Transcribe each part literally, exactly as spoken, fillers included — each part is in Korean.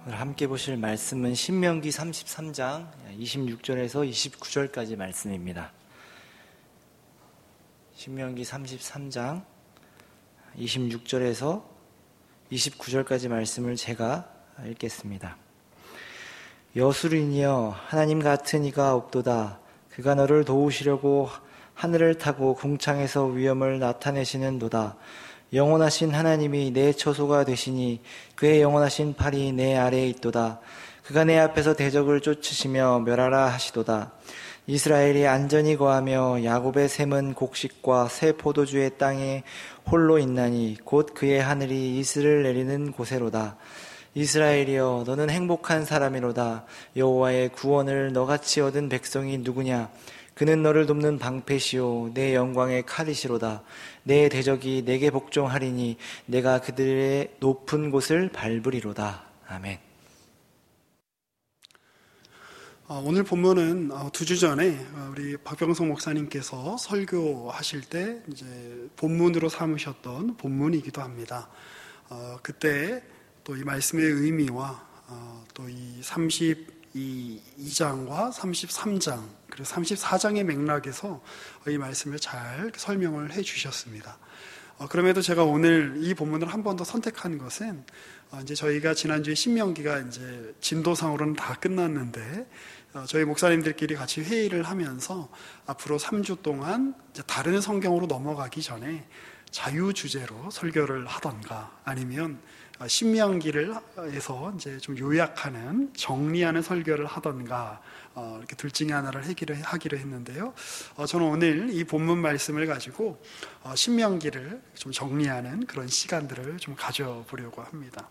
함께 보실 말씀은 신명기 삼십삼 장 이십육 절에서 이십구 절까지 말씀입니다. 신명기 삼십삼 장 이십육 절에서 이십구 절까지 말씀을 제가 읽겠습니다. 여수린이여 하나님 같은 이가 없도다. 그가 너를 도우시려고 하늘을 타고 궁창에서 위엄을 나타내시는도다. 영원하신 하나님이 내 처소가 되시니 그의 영원하신 팔이 내 아래에 있도다. 그가 내 앞에서 대적을 쫓으시며 멸하라 하시도다. 이스라엘이 안전히 거하며 야곱의 샘은 곡식과 새 포도주의 땅에 홀로 있나니 곧 그의 하늘이 이슬을 내리는 곳에로다. 이스라엘이여 너는 행복한 사람이로다. 여호와의 구원을 너같이 얻은 백성이 누구냐? 그는 너를 돕는 방패시오 내 영광의 칼이시로다. 내 대적이 내게 복종하리니 내가 그들의 높은 곳을 밟으리로다. 아멘. 오늘 본문은 두 주 전에 우리 박병성 목사님께서 설교하실 때 이제 본문으로 삼으셨던 본문이기도 합니다. 그때 또 이 말씀의 의미와 또 이 삼십이 장과 삼십삼 장 그리고 삼십사 장의 맥락에서 이 말씀을 잘 설명을 해 주셨습니다. 그럼에도 제가 오늘 이 본문을 한 번 더 선택한 것은 이제 저희가 지난주에 신명기가 이제 진도상으로는 다 끝났는데 저희 목사님들끼리 같이 회의를 하면서 앞으로 삼 주 동안 이제 다른 성경으로 넘어가기 전에 자유 주제로 설교를 하던가 아니면 신명기를 해서 이제 좀 요약하는 정리하는 설교를 하던가 어, 이렇게 둘 중에 하나를 하기로, 하기로 했는데요. 어, 저는 오늘 이 본문 말씀을 가지고 어, 신명기를 좀 정리하는 그런 시간들을 좀 가져보려고 합니다.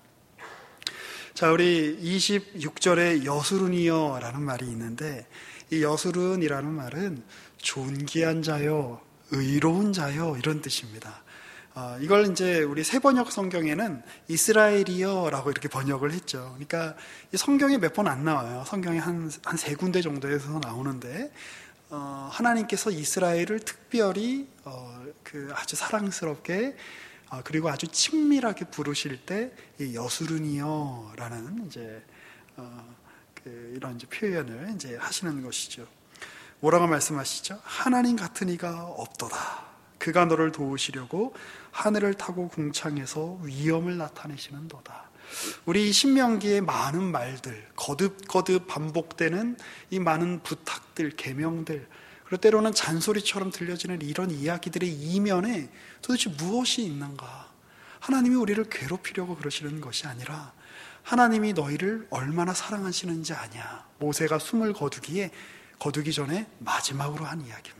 자, 우리 이십육 절에 여수른이여 라는 말이 있는데 이 여수른이라는 말은 존귀한 자요, 의로운 자요 이런 뜻입니다. 어, 이걸 이제 우리 새번역 성경에는 이스라엘이여라고 이렇게 번역을 했죠. 그러니까 이 성경에 몇 번 안 나와요. 성경에 한, 한 세 군데 정도에서 나오는데, 어, 하나님께서 이스라엘을 특별히, 어, 그 아주 사랑스럽게, 어, 그리고 아주 친밀하게 부르실 때, 이 여수른이여라는 이제, 어, 그 이런 이제 표현을 이제 하시는 것이죠. 뭐라고 말씀하시죠? 하나님 같은 이가 없도다. 그가 너를 도우시려고 하늘을 타고 궁창에서 위엄을 나타내시는도다. 우리 신명기의 많은 말들, 거듭거듭 반복되는 이 많은 부탁들, 계명들, 그리고 때로는 잔소리처럼 들려지는 이런 이야기들의 이면에 도대체 무엇이 있는가? 하나님이 우리를 괴롭히려고 그러시는 것이 아니라 하나님이 너희를 얼마나 사랑하시는지 아냐. 모세가 숨을 거두기에 거두기 전에 마지막으로 한 이야기입니다.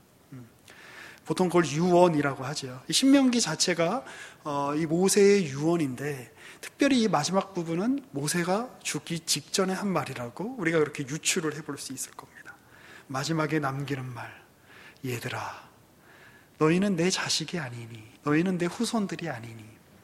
보통 그걸 유언이라고 하죠. 이 신명기 자체가 어, 이 모세의 유언인데 특별히 이 마지막 부분은 모세가 죽기 직전에 한 말이라고 우리가 그렇게 유추를 해볼 수 있을 겁니다. 마지막에 남기는 말, 얘들아 너희는 내 자식이 아니니 너희는 내 후손들이 아니니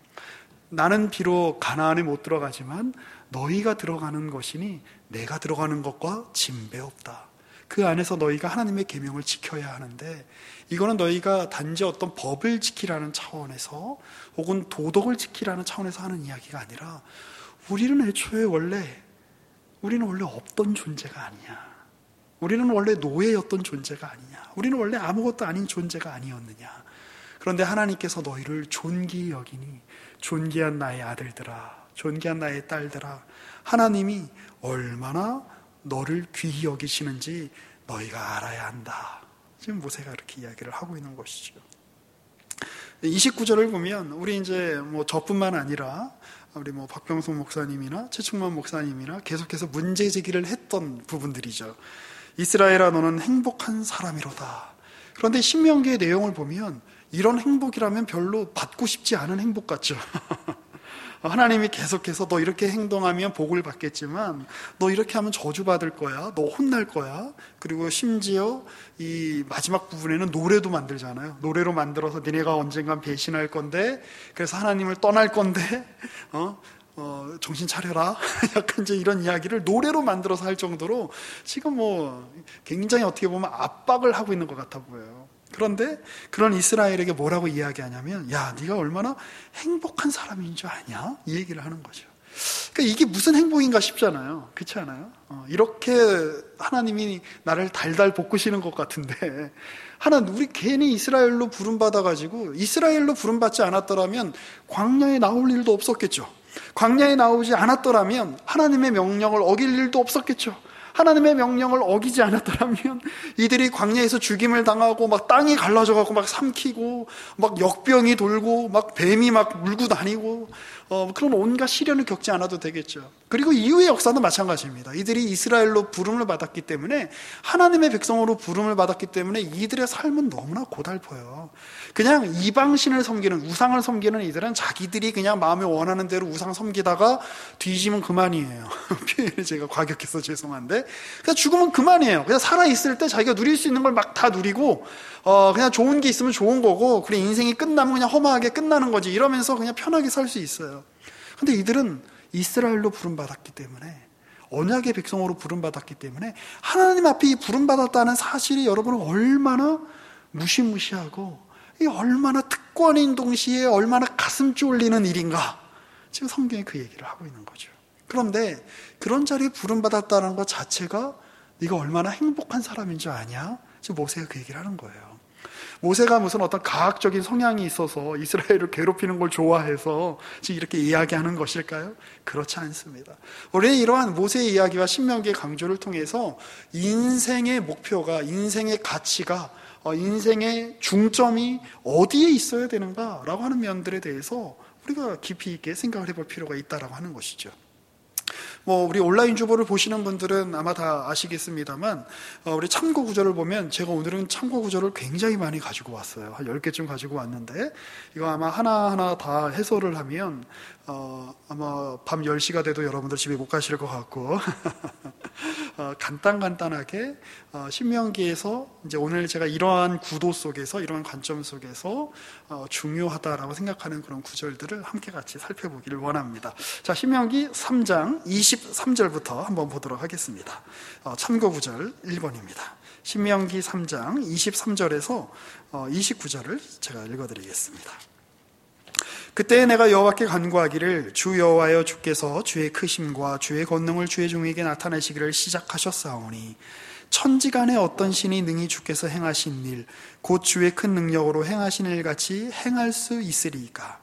나는 비록 가나안에 못 들어가지만 너희가 들어가는 것이니 내가 들어가는 것과 진배 없다. 그 안에서 너희가 하나님의 계명을 지켜야 하는데 이거는 너희가 단지 어떤 법을 지키라는 차원에서 혹은 도덕을 지키라는 차원에서 하는 이야기가 아니라 우리는 애초에 원래 우리는 원래 없던 존재가 아니냐. 우리는 원래 노예였던 존재가 아니냐. 우리는 원래 아무것도 아닌 존재가 아니었느냐. 그런데 하나님께서 너희를 존귀히 여기니 존귀한 나의 아들들아, 존귀한 나의 딸들아, 하나님이 얼마나 너를 귀히 여기시는지 너희가 알아야 한다. 지금 모세가 이렇게 이야기를 하고 있는 것이죠. 이십구 절을 보면 우리 이제 뭐 저뿐만 아니라 우리 뭐 박병성 목사님이나 최충만 목사님이나 계속해서 문제 제기를 했던 부분들이죠. 이스라엘아 너는 행복한 사람이로다. 그런데 신명기의 내용을 보면 이런 행복이라면 별로 받고 싶지 않은 행복 같죠. 하나님이 계속해서 너 이렇게 행동하면 복을 받겠지만 너 이렇게 하면 저주받을 거야. 너 혼날 거야. 그리고 심지어 이 마지막 부분에는 노래도 만들잖아요. 노래로 만들어서 니네가 언젠간 배신할 건데 그래서 하나님을 떠날 건데 어? 어, 정신 차려라. 약간 이제 이런 이야기를 노래로 만들어서 할 정도로 지금 뭐 굉장히 어떻게 보면 압박을 하고 있는 것 같아 보여요. 그런데 그런 이스라엘에게 뭐라고 이야기하냐면 야 네가 얼마나 행복한 사람인 줄 아냐? 이 얘기를 하는 거죠. 그러니까 이게 무슨 행복인가 싶잖아요. 그렇지 않아요? 어, 이렇게 하나님이 나를 달달 볶으시는 것 같은데, 하나 우리 괜히 이스라엘로 부름받아가지고 이스라엘로 부름받지 않았더라면 광야에 나올 일도 없었겠죠. 광야에 나오지 않았더라면 하나님의 명령을 어길 일도 없었겠죠. 하나님의 명령을 어기지 않았더라면 이들이 광야에서 죽임을 당하고 막 땅이 갈라져가고 막 삼키고 막 역병이 돌고 막 뱀이 막 물고 다니고 어, 그런 온갖 시련을 겪지 않아도 되겠죠. 그리고 이후의 역사도 마찬가지입니다. 이들이 이스라엘로 부름을 받았기 때문에, 하나님의 백성으로 부름을 받았기 때문에 이들의 삶은 너무나 고달퍼요. 그냥 이방신을 섬기는, 우상을 섬기는 이들은 자기들이 그냥 마음에 원하는 대로 우상 섬기다가 뒤지면 그만이에요. 표현이 제가 과격해서 죄송한데, 그냥 죽으면 그만이에요. 그냥 살아있을 때 자기가 누릴 수 있는 걸 막 다 누리고 어, 그냥 좋은 게 있으면 좋은 거고, 그래 인생이 끝나면 그냥 허무하게 끝나는 거지, 이러면서 그냥 편하게 살 수 있어요. 근데 이들은 이스라엘로 부름받았기 때문에, 언약의 백성으로 부름받았기 때문에, 하나님 앞에 부름받았다는 사실이 여러분은 얼마나 무시무시하고 이 얼마나 특권인 동시에 얼마나 가슴 쫄리는 일인가, 지금 성경이 그 얘기를 하고 있는 거죠. 그런데 그런 자리에 부름받았다는 것 자체가 네가 얼마나 행복한 사람인 줄 아냐? 지금 모세가 그 얘기를 하는 거예요. 모세가 무슨 어떤 가학적인 성향이 있어서 이스라엘을 괴롭히는 걸 좋아해서 지금 이렇게 이야기하는 것일까요? 그렇지 않습니다. 우리는 이러한 모세의 이야기와 신명기의 강조를 통해서 인생의 목표가, 인생의 가치가, 인생의 중점이 어디에 있어야 되는가라고 하는 면들에 대해서 우리가 깊이 있게 생각을 해볼 필요가 있다라고 하는 것이죠. 뭐 우리 온라인 주보를 보시는 분들은 아마 다 아시겠습니다만, 어, 우리 참고 구절을 보면, 제가 오늘은 참고 구절을 굉장히 많이 가지고 왔어요. 한 열 개쯤 가지고 왔는데, 이거 아마 하나하나 다 해설을 하면 어, 아마 밤 열 시가 돼도 여러분들 집에 못 가실 것 같고 어, 간단간단하게 어, 신명기에서 이제 오늘 제가 이러한 구도 속에서, 이러한 관점 속에서 어, 중요하다라고 생각하는 그런 구절들을 함께 같이 살펴보기를 원합니다. 자, 신명기 삼 장 이십삼 절부터 한번 보도록 하겠습니다. 어, 참고 구절 일 번입니다. 신명기 삼 장 이십삼 절에서 어, 이십구 절을 제가 읽어드리겠습니다. 그때 내가 여호와께 간구하기를, 주 여호와여, 주께서 주의 크심과 주의 권능을 주의 종에게 나타내시기를 시작하셨사오니 천지간에 어떤 신이 능히 주께서 행하신 일, 곧 주의 큰 능력으로 행하신 일같이 행할 수 있으리이까?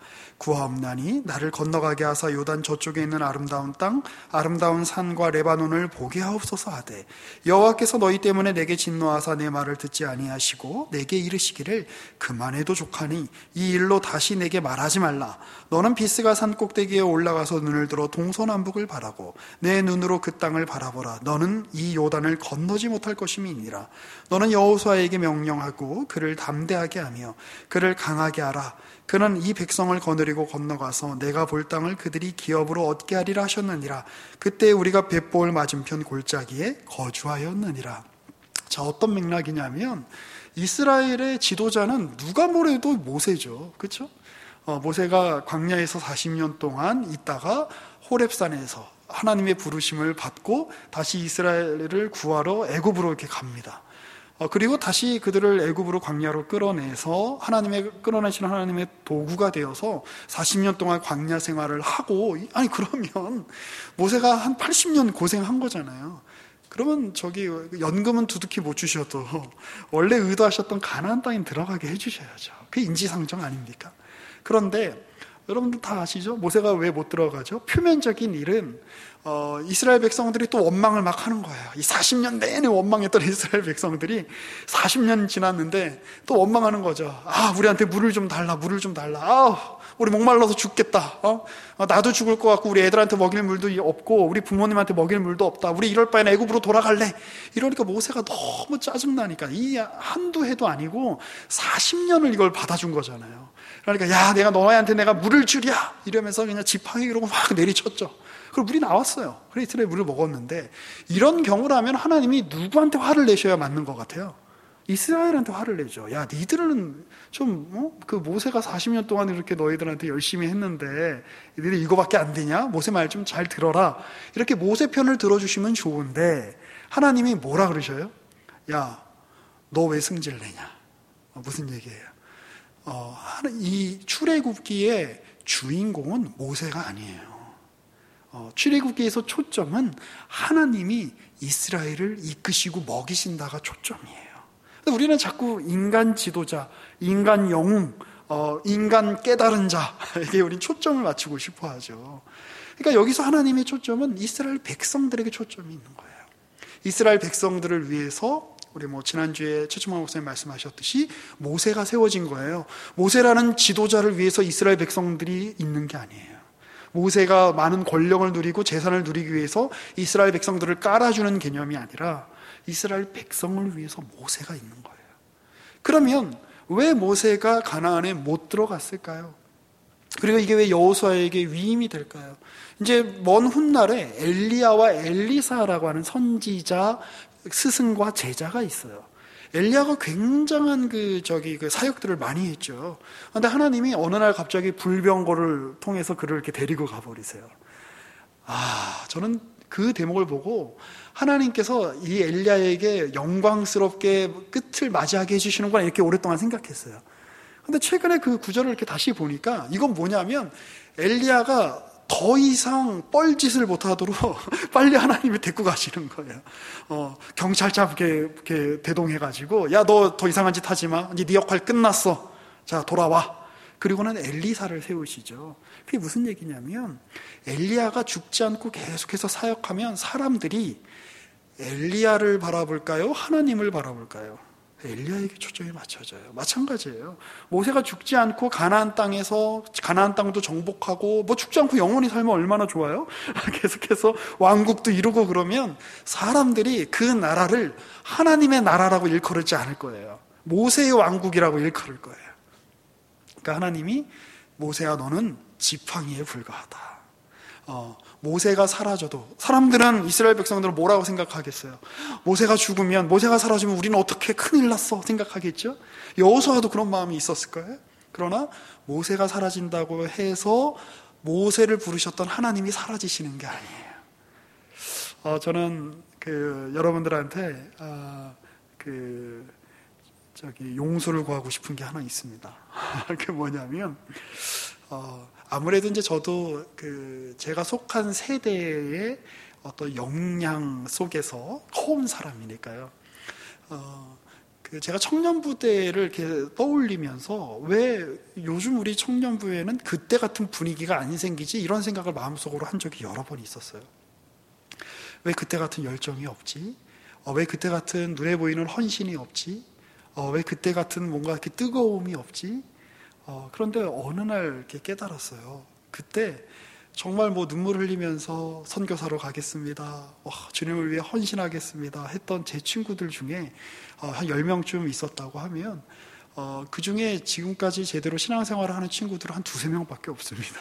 구하옵나니 나를 건너가게 하사 요단 저쪽에 있는 아름다운 땅, 아름다운 산과 레바논을 보게 하옵소서 하되, 여호와께서 너희 때문에 내게 진노하사 내 말을 듣지 아니하시고 내게 이르시기를 그만해도 족하니 이 일로 다시 내게 말하지 말라. 너는 비스가 산 꼭대기에 올라가서 눈을 들어 동서남북을 바라고 내 눈으로 그 땅을 바라보라. 너는 이 요단을 건너지 못할 것임이니라. 너는 여호수아에게 명령하고 그를 담대하게 하며 그를 강하게 하라. 그는 이 백성을 거느리고 건너가서 내가 볼 땅을 그들이 기업으로 얻게 하리라 하셨느니라. 그때 우리가 벳보을 맞은편 골짜기에 거주하였느니라. 자, 어떤 맥락이냐면, 이스라엘의 지도자는 누가 뭐래도 모세죠. 그렇죠? 어, 모세가 광야에서 사십 년 동안 있다가 호렙산에서 하나님의 부르심을 받고 다시 이스라엘을 구하러 애굽으로 이렇게 갑니다. 어, 그리고 다시 그들을 애굽으로 광야로 끌어내서 하나님의 끌어내시는 하나님의 도구가 되어서 사십 년 동안 광야 생활을 하고, 아니 그러면 모세가 한 팔십 년 고생한 거잖아요. 그러면 저기 연금은 두둑히 못 주셔도 원래 의도하셨던 가나안 땅에 들어가게 해주셔야죠. 그게 인지상정 아닙니까? 그런데 여러분들 다 아시죠? 모세가 왜 못 들어가죠? 표면적인 일은 어, 이스라엘 백성들이 또 원망을 막 하는 거예요. 이 사십 년 내내 원망했던 이스라엘 백성들이 사십 년 지났는데 또 원망하는 거죠. 아, 우리한테 물을 좀 달라, 물을 좀 달라. 아, 우리 목말라서 죽겠다. 어? 어, 나도 죽을 것 같고 우리 애들한테 먹일 물도 없고 우리 부모님한테 먹일 물도 없다. 우리 이럴 바에는 애굽으로 돌아갈래. 이러니까 모세가 너무 짜증나니까, 이 한두 해도 아니고 사십 년을 이걸 받아준 거잖아요. 그러니까 야, 내가 너희한테 내가 물을 주랴 이러면서 그냥 지팡이 이러고 막 내리쳤죠. 그리고 물이 나왔어요. 그래서 이스라엘 물을 먹었는데, 이런 경우라면 하나님이 누구한테 화를 내셔야 맞는 것 같아요? 이스라엘한테 화를 내죠. 야, 니들은 좀, 어? 그 모세가 사십 년 동안 이렇게 너희들한테 열심히 했는데 니들 이거밖에 안 되냐? 모세 말 좀 잘 들어라. 이렇게 모세 편을 들어주시면 좋은데, 하나님이 뭐라 그러셔요? 야, 너 왜 승질 내냐? 어, 무슨 얘기예요? 어, 이 출애굽기의 주인공은 모세가 아니에요. 어, 출애굽기에서 초점은 하나님이 이스라엘을 이끄시고 먹이신다가 초점이에요. 근데 우리는 자꾸 인간 지도자, 인간 영웅, 어, 인간 깨달은 자에게 우린 초점을 맞추고 싶어 하죠. 그러니까 여기서 하나님의 초점은 이스라엘 백성들에게 초점이 있는 거예요. 이스라엘 백성들을 위해서 우리 뭐 지난주에 최충만 목사님 말씀하셨듯이 모세가 세워진 거예요. 모세라는 지도자를 위해서 이스라엘 백성들이 있는 게 아니에요. 모세가 많은 권력을 누리고 재산을 누리기 위해서 이스라엘 백성들을 깔아주는 개념이 아니라 이스라엘 백성을 위해서 모세가 있는 거예요. 그러면 왜 모세가 가나안에 못 들어갔을까요? 그리고 이게 왜 여호수아에게 위임이 될까요? 이제 먼 훗날에 엘리야와 엘리사라고 하는 선지자 스승과 제자가 있어요. 엘리야가 굉장한 그 저기 그 사역들을 많이 했죠. 그런데 하나님이 어느 날 갑자기 불병거를 통해서 그를 이렇게 데리고 가버리세요. 아, 저는 그 대목을 보고 하나님께서 이 엘리야에게 영광스럽게 끝을 맞이하게 해주시는구나 이렇게 오랫동안 생각했어요. 근데 최근에 그 구절을 이렇게 다시 보니까 이건 뭐냐면 엘리야가 더 이상 뻘짓을 못하도록 빨리 하나님이 데리고 가시는 거예요. 어, 경찰차 이렇게, 이렇게 대동해가지고 야, 너 더 이상한 짓 하지 마. 이제 네 역할 끝났어. 자, 돌아와. 그리고는 엘리사를 세우시죠. 그게 무슨 얘기냐면 엘리야가 죽지 않고 계속해서 사역하면 사람들이 엘리야를 바라볼까요? 하나님을 바라볼까요? 엘리야에게 초점이 맞춰져요. 마찬가지예요. 모세가 죽지 않고 가나안 땅에서 가나안 땅도 정복하고 뭐 죽지 않고 영원히 살면 얼마나 좋아요? 계속해서 왕국도 이루고 그러면 사람들이 그 나라를 하나님의 나라라고 일컬지 않을 거예요. 모세의 왕국이라고 일컬을 거예요. 그러니까 하나님이 모세야 너는 지팡이에 불과하다. 어, 모세가 사라져도 사람들은 이스라엘 백성들은 뭐라고 생각하겠어요? 모세가 죽으면 모세가 사라지면 우리는 어떻게 큰일 났어 생각하겠죠? 여호수아도 그런 마음이 있었을 거예요. 그러나 모세가 사라진다고 해서 모세를 부르셨던 하나님이 사라지시는 게 아니에요. 어, 저는 그 여러분들한테 어, 그 저기 용서를 구하고 싶은 게 하나 있습니다. 그게 뭐냐면 어, 아무래도 이제 저도 그 제가 속한 세대의 어떤 역량 속에서 커온 사람이니까요. 어, 그 제가 청년부대를 이렇게 떠올리면서 왜 요즘 우리 청년부에는 그때 같은 분위기가 안 생기지 이런 생각을 마음속으로 한 적이 여러 번 있었어요. 왜 그때 같은 열정이 없지? 어, 왜 그때 같은 눈에 보이는 헌신이 없지? 어, 왜 그때 같은 뭔가 이렇게 뜨거움이 없지? 어, 그런데 어느 날 이렇게 깨달았어요. 그때 정말 뭐 눈물 흘리면서 선교사로 가겠습니다. 와, 주님을 위해 헌신하겠습니다. 했던 제 친구들 중에 어, 한 열 명쯤 있었다고 하면 어, 그 중에 지금까지 제대로 신앙생활을 하는 친구들은 한 두세 명밖에 없습니다.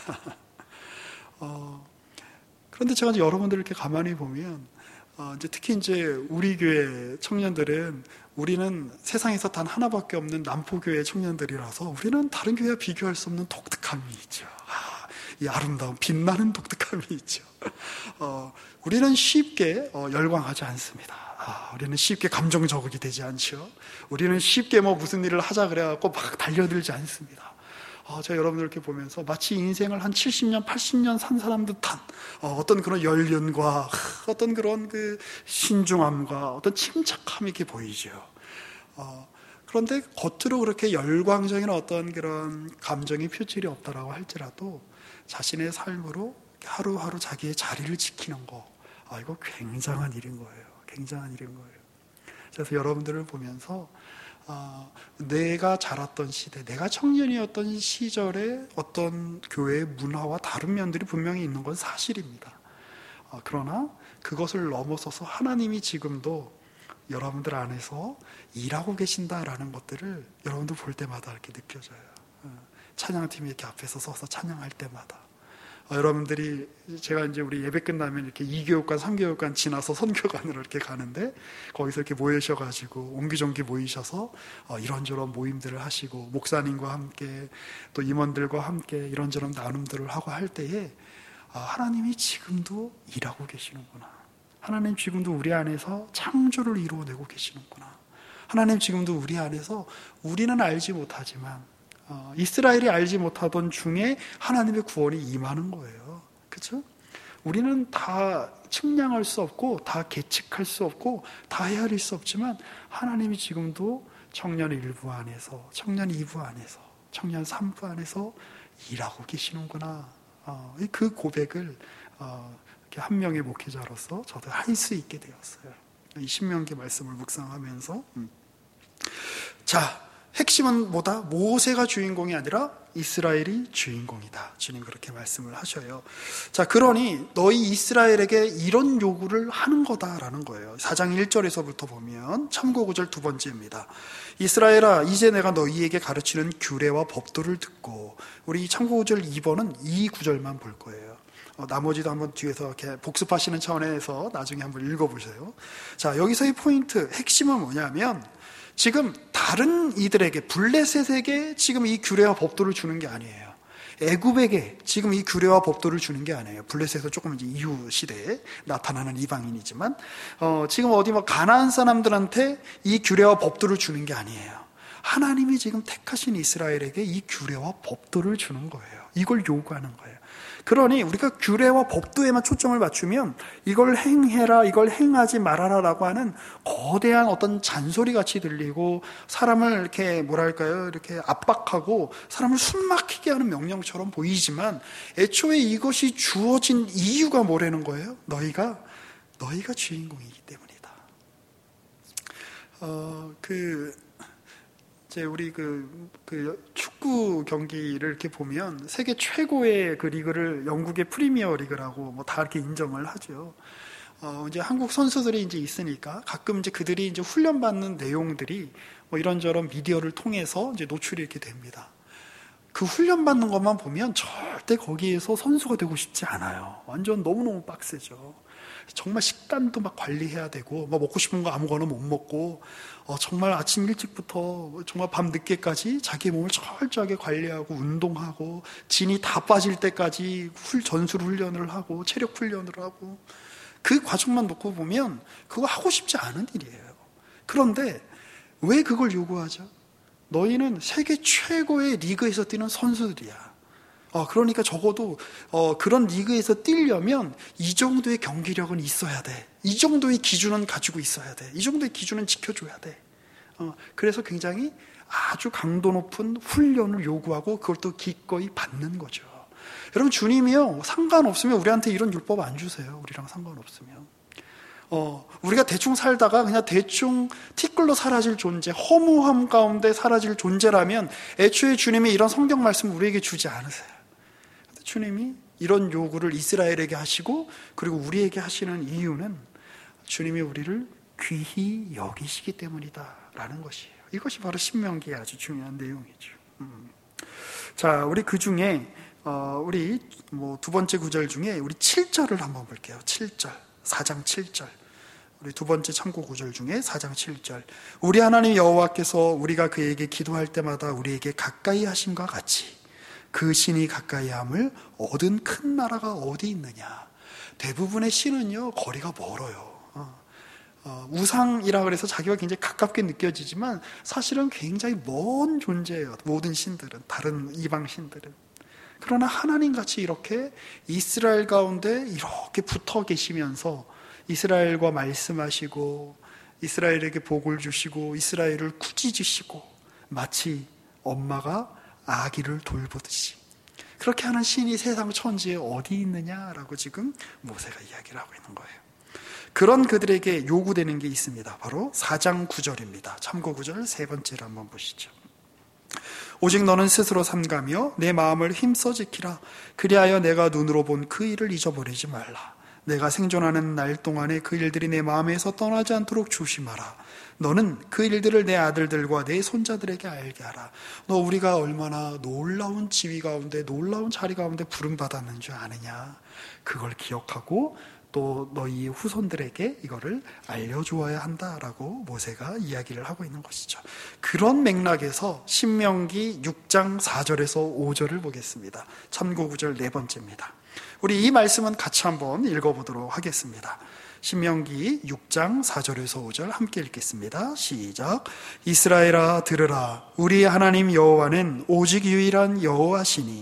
어, 그런데 제가 이제 여러분들을 이렇게 가만히 보면 어, 이제 특히 이제 우리 교회 청년들은 우리는 세상에서 단 하나밖에 없는 남포교회 청년들이라서 우리는 다른 교회와 비교할 수 없는 독특함이 있죠. 아, 이 아름다운 빛나는 독특함이 있죠. 어, 우리는 쉽게 어, 열광하지 않습니다. 아, 우리는 쉽게 감정 저격이 되지 않죠. 우리는 쉽게 뭐 무슨 일을 하자 그래갖고 막 달려들지 않습니다. 어, 제가 여러분들 이렇게 보면서 마치 인생을 한 칠십 년, 팔십 년 산 사람 듯한 어, 어떤 그런 연륜과 어떤 그런 그 신중함과 어떤 침착함이 이렇게 보이죠. 어, 그런데 겉으로 그렇게 열광적인 어떤 그런 감정의 표출이 없다라고 할지라도 자신의 삶으로 하루하루 자기의 자리를 지키는 거, 아, 이거 굉장한 일인 거예요. 굉장한 일인 거예요. 그래서 여러분들을 보면서 어, 내가 자랐던 시대, 내가 청년이었던 시절에 어떤 교회의 문화와 다른 면들이 분명히 있는 건 사실입니다. 어, 그러나 그것을 넘어서서 하나님이 지금도 여러분들 안에서 일하고 계신다라는 것들을 여러분들 볼 때마다 이렇게 느껴져요. 어, 찬양팀이 이렇게 앞에서 서서 찬양할 때마다 어, 여러분들이 제가 이제 우리 예배 끝나면 이렇게 이 교육관, 삼 교육관 지나서 선교관으로 이렇게 가는데 거기서 이렇게 모이셔가지고 옹기종기 모이셔서 어, 이런저런 모임들을 하시고 목사님과 함께 또 임원들과 함께 이런저런 나눔들을 하고 할 때에 아, 하나님이 지금도 일하고 계시는구나. 하나님 지금도 우리 안에서 창조를 이루어내고 계시는구나. 하나님 지금도 우리 안에서 우리는 알지 못하지만 어, 이스라엘이 알지 못하던 중에 하나님의 구원이 임하는 거예요. 그렇죠? 우리는 다 측량할 수 없고 다 계측할 수 없고 다 헤아릴 수 없지만 하나님이 지금도 청년 일부 안에서, 청년 이부 안에서, 청년 삼부 안에서 일하고 계시는구나. 어, 그 고백을 어, 한 명의 목회자로서 저도 할 수 있게 되었어요. 이 신명기 말씀을 묵상하면서 음. 자, 핵심은 뭐다? 모세가 주인공이 아니라 이스라엘이 주인공이다. 주님 그렇게 말씀을 하셔요. 자, 그러니 너희 이스라엘에게 이런 요구를 하는 거다라는 거예요. 사 장 일 절에서부터 보면 참고 구절 두 번째입니다. 이스라엘아, 이제 내가 너희에게 가르치는 규례와 법도를 듣고, 우리 참고 구절 이 번은 이 구절만 볼 거예요. 어, 나머지도 한번 뒤에서 이렇게 복습하시는 차원에서 나중에 한번 읽어보세요. 자, 여기서의 포인트, 핵심은 뭐냐면 지금 다른 이들에게, 블레셋에게 지금 이 규례와 법도를 주는 게 아니에요. 애굽에게 지금 이 규례와 법도를 주는 게 아니에요. 블레셋은 조금 이제 이후 시대에 나타나는 이방인이지만 어, 지금 어디 뭐 가나안 사람들한테 이 규례와 법도를 주는 게 아니에요. 하나님이 지금 택하신 이스라엘에게 이 규례와 법도를 주는 거예요. 이걸 요구하는 거예요. 그러니 우리가 규례와 법도에만 초점을 맞추면 이걸 행해라, 이걸 행하지 말아라라고 하는 거대한 어떤 잔소리 같이 들리고 사람을 이렇게 뭐랄까요, 이렇게 압박하고 사람을 숨막히게 하는 명령처럼 보이지만 애초에 이것이 주어진 이유가 뭐라는 거예요? 너희가 너희가 주인공이기 때문이다. 어, 그 이제 우리 그, 그 축구 경기를 이렇게 보면 세계 최고의 그 리그를 영국의 프리미어 리그라고 뭐 다 이렇게 인정을 하죠. 어, 이제 한국 선수들이 이제 있으니까 가끔 이제 그들이 이제 훈련받는 내용들이 뭐 이런저런 미디어를 통해서 이제 노출이 이렇게 됩니다. 그 훈련받는 것만 보면 절대 거기에서 선수가 되고 싶지 않아요. 완전 너무너무 빡세죠. 정말 식단도 막 관리해야 되고, 뭐 먹고 싶은 거 아무거나 못 먹고, 어, 정말 아침 일찍부터 정말 밤 늦게까지 자기 몸을 철저하게 관리하고 운동하고 진이 다 빠질 때까지 훌, 전술 훈련을 하고 체력 훈련을 하고, 그 과정만 놓고 보면 그거 하고 싶지 않은 일이에요. 그런데 왜 그걸 요구하죠? 너희는 세계 최고의 리그에서 뛰는 선수들이야. 어, 그러니까 적어도 어, 그런 리그에서 뛰려면 이 정도의 경기력은 있어야 돼. 이 정도의 기준은 가지고 있어야 돼. 이 정도의 기준은 지켜줘야 돼. 어, 그래서 굉장히 아주 강도 높은 훈련을 요구하고 그걸 또 기꺼이 받는 거죠. 여러분, 주님이요, 상관없으면 우리한테 이런 율법 안 주세요. 우리랑 상관없으면. 어, 우리가 대충 살다가 그냥 대충 티끌로 사라질 존재, 허무함 가운데 사라질 존재라면 애초에 주님이 이런 성경 말씀을 우리에게 주지 않으세요. 주님이 이런 요구를 이스라엘에게 하시고 그리고 우리에게 하시는 이유는 주님이 우리를 귀히 여기시기 때문이다 라는 것이에요. 이것이 바로 신명기의 아주 중요한 내용이죠. 음. 자, 우리 그 중에 어, 우리 뭐 두 번째 구절 중에 우리 칠 절을 한번 볼게요. 칠 절, 사 장 칠 절. 우리 두 번째 참고 구절 중에 사 장 칠 절. 우리 하나님 여호와께서 우리가 그에게 기도할 때마다 우리에게 가까이 하심과 같이 그 신이 가까이 함을 얻은 큰 나라가 어디 있느냐. 대부분의 신은요, 거리가 멀어요. 어, 어, 우상이라 그래서 자기가 굉장히 가깝게 느껴지지만 사실은 굉장히 먼 존재예요. 모든 신들은, 다른 이방 신들은. 그러나 하나님같이 이렇게 이스라엘 가운데 이렇게 붙어 계시면서 이스라엘과 말씀하시고 이스라엘에게 복을 주시고 이스라엘을 꾸짖으시고 마치 엄마가 아기를 돌보듯이 그렇게 하는 신이 세상 천지에 어디 있느냐라고 지금 모세가 이야기를 하고 있는 거예요. 그런 그들에게 요구되는 게 있습니다. 바로 사 장 구 절입니다. 참고 구절 세 번째를 한번 보시죠. 오직 너는 스스로 삼가며 내 마음을 힘써 지키라. 그리하여 내가 눈으로 본 그 일을 잊어버리지 말라. 내가 생존하는 날 동안에 그 일들이 내 마음에서 떠나지 않도록 조심하라. 너는 그 일들을 내 아들들과 내 손자들에게 알게 하라. 너 우리가 얼마나 놀라운 지위 가운데 놀라운 자리 가운데 부름받았는 줄 아느냐. 그걸 기억하고 또 너희 후손들에게 이거를 알려주어야 한다라고 모세가 이야기를 하고 있는 것이죠. 그런 맥락에서 신명기 육 장 사 절에서 오 절을 보겠습니다. 참고 구절 네 번째입니다. 우리 이 말씀은 같이 한번 읽어보도록 하겠습니다. 신명기 육 장 사 절에서 오 절 함께 읽겠습니다. 시작. 이스라엘아 들으라. 우리 하나님 여호와는 오직 유일한 여호와시니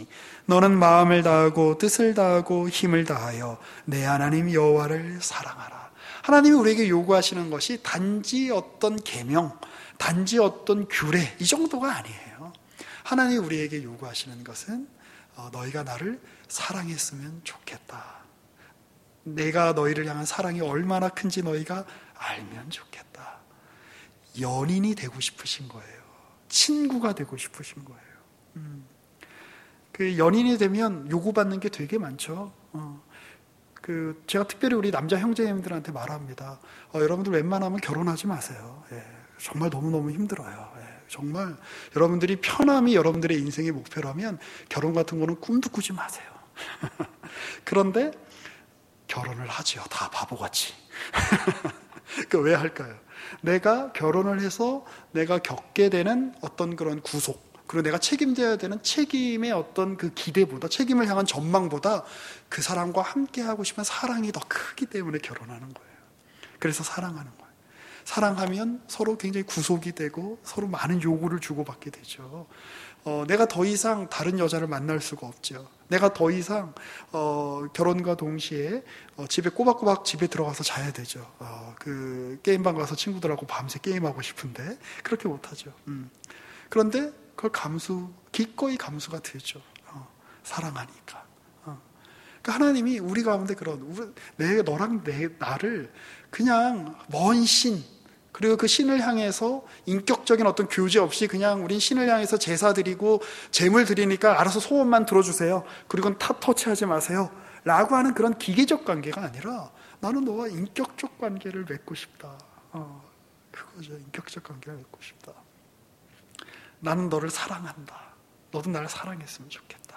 너는 마음을 다하고 뜻을 다하고 힘을 다하여 내 하나님 여호와를 사랑하라. 하나님이 우리에게 요구하시는 것이 단지 어떤 계명, 단지 어떤 규례 이 정도가 아니에요. 하나님이 우리에게 요구하시는 것은 어, 너희가 나를 사랑했으면 좋겠다. 내가 너희를 향한 사랑이 얼마나 큰지 너희가 알면 좋겠다. 연인이 되고 싶으신 거예요. 친구가 되고 싶으신 거예요. 음. 그 연인이 되면 요구받는 게 되게 많죠. 어. 그 제가 특별히 우리 남자 형제님들한테 말합니다. 어, 여러분들 웬만하면 결혼하지 마세요. 예. 정말 너무너무 힘들어요. 예. 정말 여러분들이 편함이 여러분들의 인생의 목표라면 결혼 같은 거는 꿈도 꾸지 마세요. 그런데 결혼을 하지요. 다 바보같이. 그 왜 할까요? 내가 결혼을 해서 내가 겪게 되는 어떤 그런 구속, 그리고 내가 책임져야 되는 책임의 어떤 그 기대보다, 책임을 향한 전망보다 그 사람과 함께 하고 싶은 사랑이 더 크기 때문에 결혼하는 거예요. 그래서 사랑하는 거예요. 사랑하면 서로 굉장히 구속이 되고 서로 많은 요구를 주고받게 되죠. 어, 내가 더 이상 다른 여자를 만날 수가 없죠. 내가 더 이상 어, 결혼과 동시에 어, 집에 꼬박꼬박 집에 들어가서 자야 되죠. 어, 그 게임방 가서 친구들하고 밤새 게임하고 싶은데 그렇게 못하죠. 음. 그런데 그걸 감수, 기꺼이 감수가 되죠. 어, 사랑하니까. 어. 그러니까 하나님이 우리 가운데 그런 우리, 내 너랑 내 나를 그냥 먼 신, 그리고 그 신을 향해서 인격적인 어떤 교제 없이 그냥 우린 신을 향해서 제사 드리고 제물 드리니까 알아서 소원만 들어주세요. 그리고는 탑 터치하지 마세요. 라고 하는 그런 기계적 관계가 아니라 나는 너와 인격적 관계를 맺고 싶다. 어, 그거죠. 인격적 관계를 맺고 싶다. 나는 너를 사랑한다. 너도 나를 사랑했으면 좋겠다.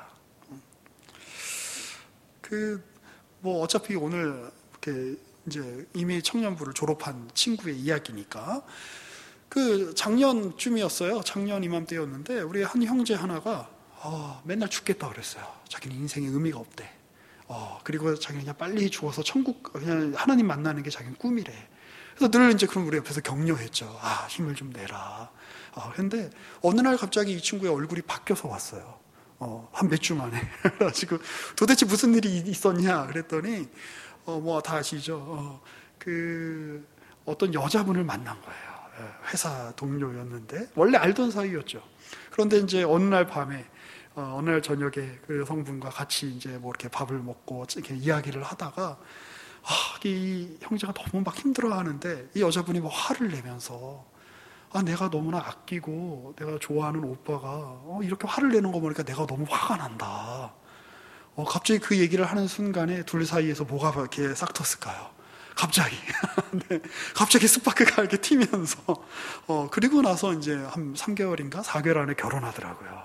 그, 뭐, 어차피 오늘 이렇게 이제 이미 청년부를 졸업한 친구의 이야기니까 그 작년쯤이었어요. 작년 이맘때였는데 우리 한 형제 하나가 어, 맨날 죽겠다 그랬어요. 자기는 인생에 의미가 없대. 어, 그리고 자기는 그냥 빨리 죽어서 천국 그냥 하나님 만나는 게 자기는 꿈이래. 그래서 늘 이제 그럼 우리 옆에서 격려했죠. 아, 힘을 좀 내라. 어, 근데 어느 날 갑자기 이 친구의 얼굴이 바뀌어서 왔어요. 어, 한 몇 주 만에. 그래가지고 도대체 무슨 일이 있었냐 그랬더니 어, 뭐 다 아시죠? 어, 그 어떤 여자분을 만난 거예요. 회사 동료였는데 원래 알던 사이였죠. 그런데 이제 어느 날 밤에 어, 어느 날 저녁에 그 여성분과 같이 이제 뭐 이렇게 밥을 먹고 이렇게 이야기를 하다가 아, 이 형제가 너무 막 힘들어하는데 이 여자분이 뭐 화를 내면서 아, 내가 너무나 아끼고 내가 좋아하는 오빠가 어, 이렇게 화를 내는 거 보니까 내가 너무 화가 난다. 어, 갑자기 그 얘기를 하는 순간에 둘 사이에서 뭐가 이렇게 싹 텄을까요? 갑자기. 네, 갑자기 스파크가 이렇게 튀면서, 어, 그리고 나서 이제 한 삼 개월인가 사 개월 안에 결혼하더라고요.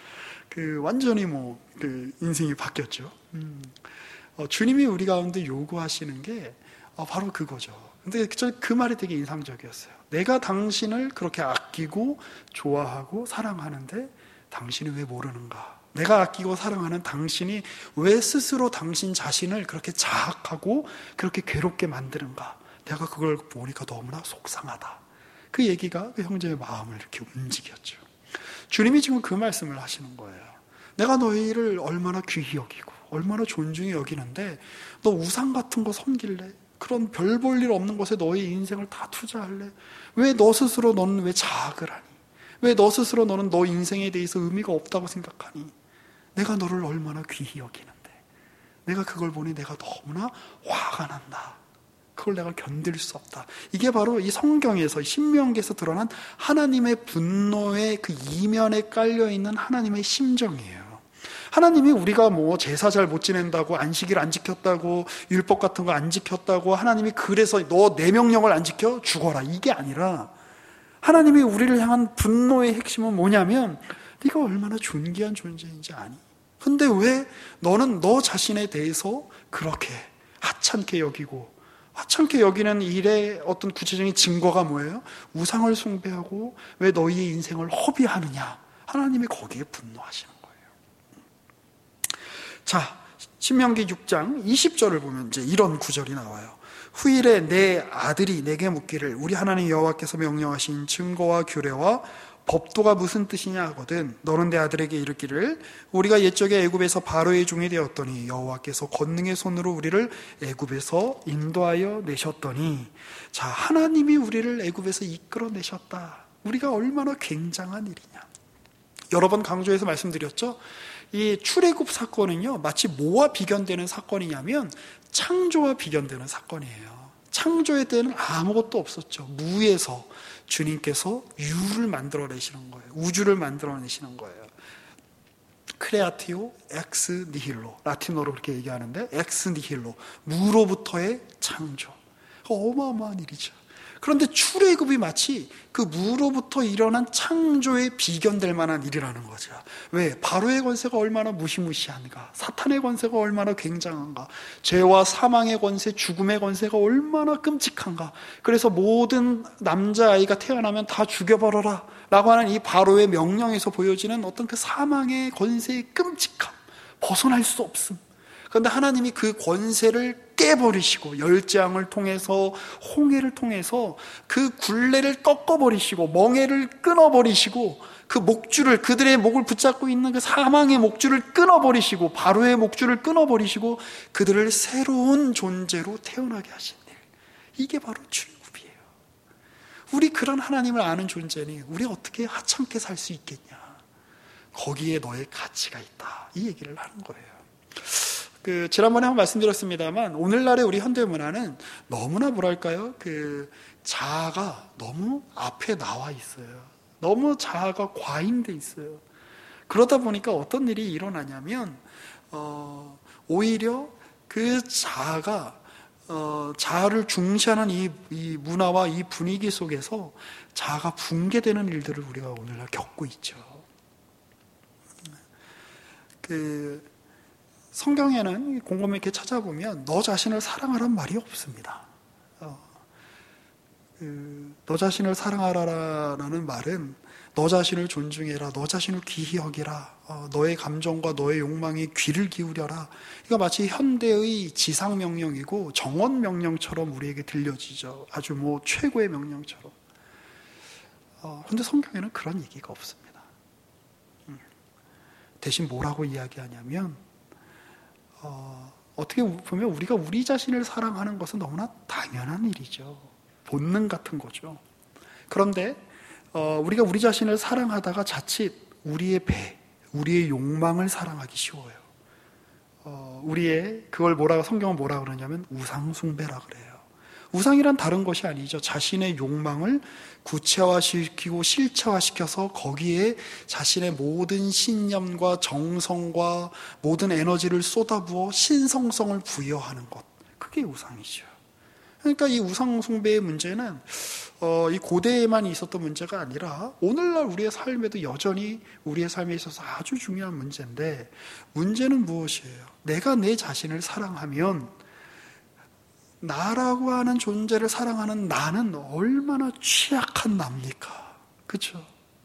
그, 완전히 뭐, 그, 인생이 바뀌었죠. 음, 어, 주님이 우리 가운데 요구하시는 게, 어, 바로 그거죠. 근데 저 그 말이 되게 인상적이었어요. 내가 당신을 그렇게 아끼고, 좋아하고, 사랑하는데, 당신이 왜 모르는가? 내가 아끼고 사랑하는 당신이 왜 스스로 당신 자신을 그렇게 자학하고 그렇게 괴롭게 만드는가? 내가 그걸 보니까 너무나 속상하다. 그 얘기가 그 형제의 마음을 이렇게 움직였죠. 주님이 지금 그 말씀을 하시는 거예요. 내가 너희를 얼마나 귀히 여기고 얼마나 존중히 여기는데 너 우상 같은 거 섬길래? 그런 별 볼 일 없는 것에 너의 인생을 다 투자할래? 왜 너 스스로 너는 왜 자학을 하니? 왜 너 스스로 너는 너 인생에 대해서 의미가 없다고 생각하니? 내가 너를 얼마나 귀히 여기는데 내가 그걸 보니 내가 너무나 화가 난다. 그걸 내가 견딜 수 없다. 이게 바로 이 성경에서 신명기에서 드러난 하나님의 분노의 그 이면에 깔려있는 하나님의 심정이에요. 하나님이 우리가 뭐 제사 잘 못 지낸다고 안식일 안 지켰다고 율법 같은 거 안 지켰다고 하나님이 그래서 너 내 명령을 안 지켜? 죽어라. 이게 아니라 하나님이 우리를 향한 분노의 핵심은 뭐냐면 네가 얼마나 존귀한 존재인지 아니? 근데 왜 너는 너 자신에 대해서 그렇게 하찮게 여기고 하찮게 여기는 일의 어떤 구체적인 증거가 뭐예요? 우상을 숭배하고 왜 너희의 인생을 허비하느냐? 하나님이 거기에 분노하시는 거예요. 자, 신명기 육 장 이십 절을 보면 이제 이런 구절이 나와요. 후일에 내 아들이 내게 묻기를 우리 하나님 여호와께서 명령하신 증거와 규례와 법도가 무슨 뜻이냐 하거든 너는 내 아들에게 이르기를 우리가 옛적에 애굽에서 바로의 종이 되었더니 여호와께서 권능의 손으로 우리를 애굽에서 인도하여 내셨더니 자 하나님이 우리를 애굽에서 이끌어내셨다. 우리가 얼마나 굉장한 일이냐. 여러 번 강조해서 말씀드렸죠. 이 출애굽 사건은요 마치 뭐와 비견되는 사건이냐면 창조와 비견되는 사건이에요. 창조에 때는 아무것도 없었죠. 무에서 주님께서 유를 만들어내시는 거예요. 우주를 만들어내시는 거예요. 크레아티오 엑스 니힐로, 라틴어로 그렇게 얘기하는데 엑스 니힐로, 무로부터의 창조. 어마어마한 일이죠. 그런데 출애굽이 마치 그 무로부터 일어난 창조에 비견될 만한 일이라는 거죠. 왜? 바로의 권세가 얼마나 무시무시한가, 사탄의 권세가 얼마나 굉장한가, 죄와 사망의 권세, 죽음의 권세가 얼마나 끔찍한가. 그래서 모든 남자아이가 태어나면 다 죽여버려라 라고 하는 이 바로의 명령에서 보여지는 어떤 그 사망의 권세의 끔찍함, 벗어날 수 없음. 그런데 하나님이 그 권세를 깨버리시고 열재앙을 통해서, 홍해를 통해서 그 굴레를 꺾어버리시고 멍에를 끊어버리시고 그 목줄을, 그들의 목을 붙잡고 있는 그 사망의 목줄을 끊어버리시고 바로의 목줄을 끊어버리시고 그들을 새로운 존재로 태어나게 하신 일, 이게 바로 출애굽이에요. 우리 그런 하나님을 아는 존재니 우리 어떻게 하찮게 살 수 있겠냐. 거기에 너의 가치가 있다, 이 얘기를 하는 거예요. 그 지난번에 한번 말씀드렸습니다만 오늘날의 우리 현대 문화는 너무나 뭐랄까요, 그 자아가 너무 앞에 나와 있어요. 너무 자아가 과잉돼 있어요. 그러다 보니까 어떤 일이 일어나냐면 어, 오히려 그 자아가 어, 자아를 중시하는 이, 이 문화와 이 분위기 속에서 자아가 붕괴되는 일들을 우리가 오늘날 겪고 있죠. 그 성경에는 곰곰이 이렇게 찾아보면 너 자신을 사랑하라는 말이 없습니다. 어, 그, 너 자신을 사랑하라라는 말은 너 자신을 존중해라, 너 자신을 귀히 여기라, 어, 너의 감정과 너의 욕망에 귀를 기울여라. 이거 마치 현대의 지상명령이고 정원명령처럼 우리에게 들려지죠. 아주 뭐 최고의 명령처럼. 어, 근데 성경에는 그런 얘기가 없습니다. 음. 대신 뭐라고 이야기하냐면 어, 어떻게 보면 우리가 우리 자신을 사랑하는 것은 너무나 당연한 일이죠. 본능 같은 거죠. 그런데 어, 우리가 우리 자신을 사랑하다가 자칫 우리의 배, 우리의 욕망을 사랑하기 쉬워요. 어, 우리의 그걸 뭐라고 성경은 뭐라 그러냐면 우상숭배라 그래요. 우상이란 다른 것이 아니죠. 자신의 욕망을 구체화시키고 실체화시켜서 거기에 자신의 모든 신념과 정성과 모든 에너지를 쏟아부어 신성성을 부여하는 것, 그게 우상이죠. 그러니까 이 우상 숭배의 문제는 어, 이 고대에만 있었던 문제가 아니라 오늘날 우리의 삶에도 여전히 우리의 삶에 있어서 아주 중요한 문제인데, 문제는 무엇이에요? 내가 내 자신을 사랑하면 나라고 하는 존재를 사랑하는 나는 얼마나 취약한 납니까? 그렇죠?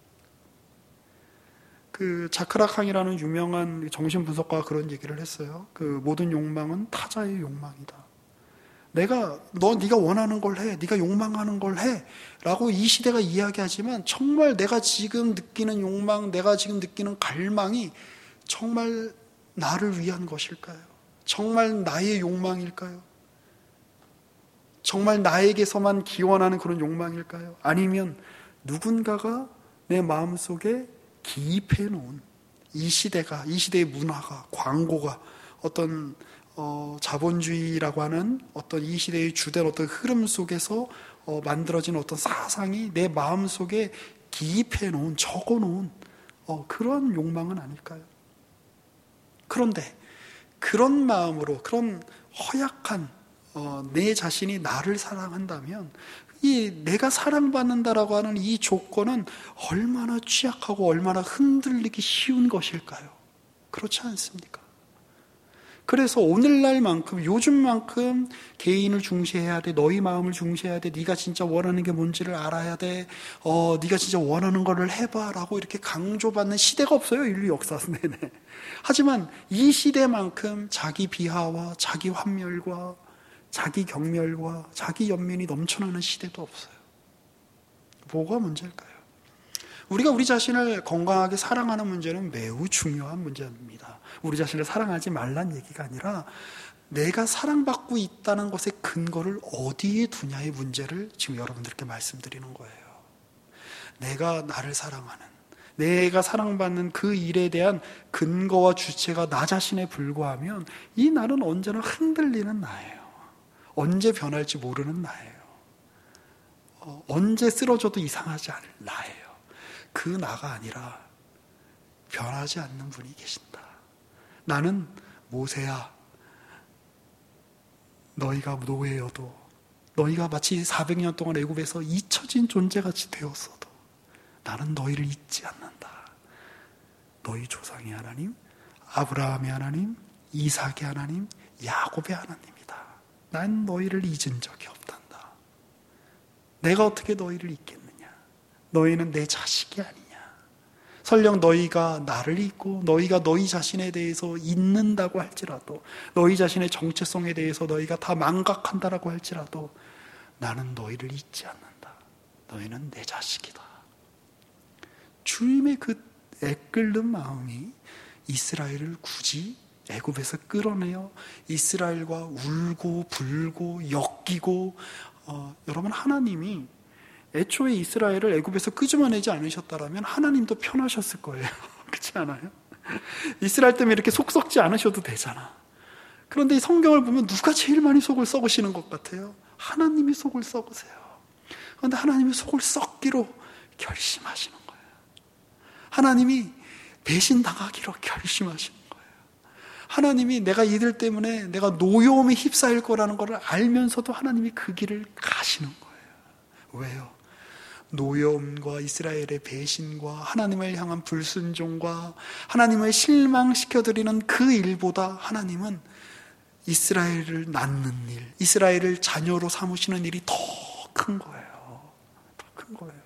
그 자크라캉이라는 유명한 정신분석가가 그런 얘기를 했어요. 그 모든 욕망은 타자의 욕망이다. 내가 너 네가 원하는 걸 해, 네가 욕망하는 걸 해라고 이 시대가 이야기하지만 정말 내가 지금 느끼는 욕망, 내가 지금 느끼는 갈망이 정말 나를 위한 것일까요? 정말 나의 욕망일까요? 정말 나에게서만 기원하는 그런 욕망일까요? 아니면 누군가가 내 마음속에 기입해 놓은 이 시대가, 이 시대의 문화가, 광고가, 어떤 어, 자본주의라고 하는 어떤 이 시대의 주된 어떤 흐름 속에서 어, 만들어진 어떤 사상이 내 마음속에 기입해 놓은, 적어 놓은 어, 그런 욕망은 아닐까요? 그런데 그런 마음으로, 그런 허약한 어, 내 자신이 나를 사랑한다면 이 내가 사랑받는다라고 하는 이 조건은 얼마나 취약하고 얼마나 흔들리기 쉬운 것일까요? 그렇지 않습니까? 그래서 오늘날만큼, 요즘만큼 개인을 중시해야 돼, 너희 마음을 중시해야 돼, 네가 진짜 원하는 게 뭔지를 알아야 돼, 어, 네가 진짜 원하는 거를 해봐라고 이렇게 강조받는 시대가 없어요, 인류 역사 내내. 하지만 이 시대만큼 자기 비하와 자기 환멸과 자기 경멸과 자기 연민이 넘쳐나는 시대도 없어요. 뭐가 문제일까요? 우리가 우리 자신을 건강하게 사랑하는 문제는 매우 중요한 문제입니다. 우리 자신을 사랑하지 말란 얘기가 아니라 내가 사랑받고 있다는 것의 근거를 어디에 두냐의 문제를 지금 여러분들께 말씀드리는 거예요. 내가 나를 사랑하는, 내가 사랑받는 그 일에 대한 근거와 주체가 나 자신에 불과하면 이 나는 언제나 흔들리는 나예요. 언제 변할지 모르는 나예요. 어, 언제 쓰러져도 이상하지 않을 나예요. 그 나가 아니라 변하지 않는 분이 계신다. 나는 모세야, 너희가 노예여도, 너희가 마치 사백 년 동안 애굽에서 잊혀진 존재같이 되었어도 나는 너희를 잊지 않는다. 너희 조상의 하나님, 아브라함의 하나님, 이삭의 하나님, 야곱의 하나님이다. 난 너희를 잊은 적이 없단다. 내가 어떻게 너희를 잊겠느냐? 너희는 내 자식이 아니냐? 설령 너희가 나를 잊고 너희가 너희 자신에 대해서 잊는다고 할지라도, 너희 자신의 정체성에 대해서 너희가 다 망각한다라고 할지라도 나는 너희를 잊지 않는다. 너희는 내 자식이다. 주님의 그 애끓는 마음이 이스라엘을 굳이 애굽에서 끌어내어 이스라엘과 울고 불고 엮이고, 어, 여러분, 하나님이 애초에 이스라엘을 애굽에서 끄집어내지 않으셨다면 하나님도 편하셨을 거예요. 그렇지 않아요? 이스라엘 때문에 이렇게 속 썩지 않으셔도 되잖아. 그런데 이 성경을 보면 누가 제일 많이 속을 썩으시는 것 같아요? 하나님이 속을 썩으세요. 그런데 하나님이 속을 썩기로 결심하시는 거예요. 하나님이 배신당하기로 결심하시는 거예요. 하나님이 내가 이들 때문에 내가 노여움에 휩싸일 거라는 것을 알면서도 하나님이 그 길을 가시는 거예요. 왜요? 노여움과 이스라엘의 배신과 하나님을 향한 불순종과 하나님을 실망시켜드리는 그 일보다 하나님은 이스라엘을 낳는 일, 이스라엘을 자녀로 삼으시는 일이 더 큰 거예요. 더 큰 거예요.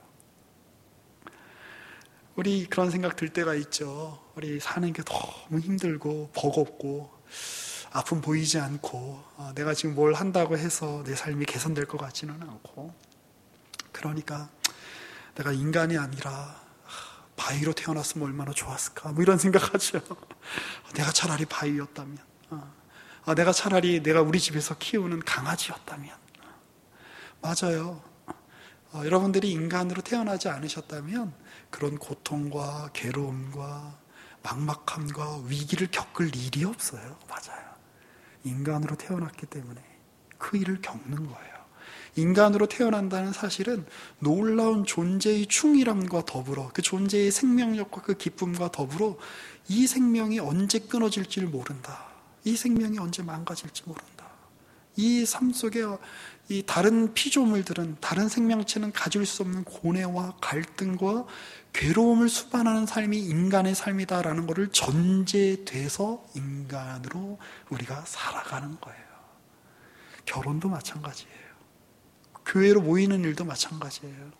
우리 그런 생각 들 때가 있죠. 우리 사는 게 너무 힘들고 버겁고 아픔 보이지 않고, 어, 내가 지금 뭘 한다고 해서 내 삶이 개선될 것 같지는 않고, 그러니까 내가 인간이 아니라 바위로 태어났으면 얼마나 좋았을까, 뭐 이런 생각하죠. 내가 차라리 바위였다면, 어, 내가 차라리 내가 우리 집에서 키우는 강아지였다면. 맞아요. 어, 여러분들이 인간으로 태어나지 않으셨다면 그런 고통과 괴로움과 막막함과 위기를 겪을 일이 없어요. 맞아요. 인간으로 태어났기 때문에 그 일을 겪는 거예요. 인간으로 태어난다는 사실은 놀라운 존재의 충실함과 더불어 그 존재의 생명력과 그 기쁨과 더불어 이 생명이 언제 끊어질지를 모른다. 이 생명이 언제 망가질지 모른다. 이 삶 속에 이 다른 피조물들은, 다른 생명체는 가질 수 없는 고뇌와 갈등과 괴로움을 수반하는 삶이 인간의 삶이다라는 것을 전제돼서 인간으로 우리가 살아가는 거예요. 결혼도 마찬가지예요. 교회로 모이는 일도 마찬가지예요.